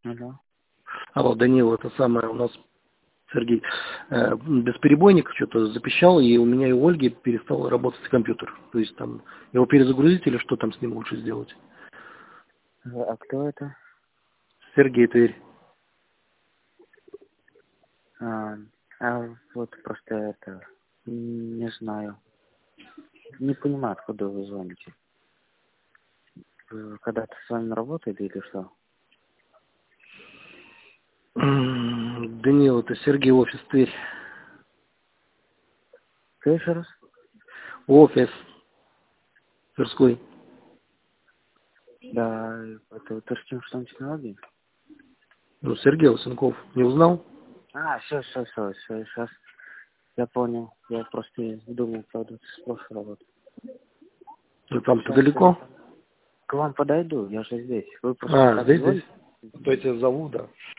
Алло. Алло, Данил, это самое у нас Сергей. Бесперебойник что-то запищал, и у меня и у Ольги перестал работать компьютер. То есть там его перезагрузить или что там с ним лучше сделать? А кто это? Сергей, Тверь. А, вот просто это... Не знаю. Не понимаю, откуда вы звоните. Вы когда-то с вами работали или что? Данил, это Сергей, офис Тверь. Кто еще раз? Офис Тверской. Да, это Тверским что технологии? Ну, Сергей Лысенков. Не узнал? Все, сейчас я понял. Я просто думал, правда, с прошлой работы. Ну, там-то Сейчас далеко? к вам подойду, я же здесь. Вы просто так Здесь? звоните? То я тебя зову, да.